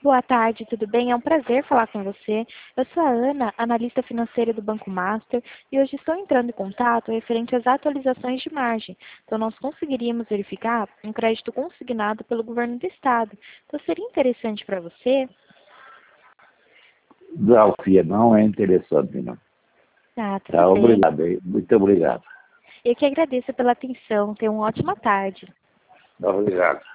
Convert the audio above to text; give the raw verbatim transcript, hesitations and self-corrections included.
Boa tarde, tudo bem? É um prazer falar com você. Eu sou a Ana, analista financeira do Banco Master, e hoje estou entrando em contato referente às atualizações de margem. Então, nós conseguiríamos verificar um crédito consignado pelo governo do Estado. Então, seria interessante para você? Dalfia, não é interessante, não. Ah, tudo Tá, bem. obrigado, hein? Muito obrigado. Eu que agradeço pela atenção. Tenha uma ótima tarde. Obrigado.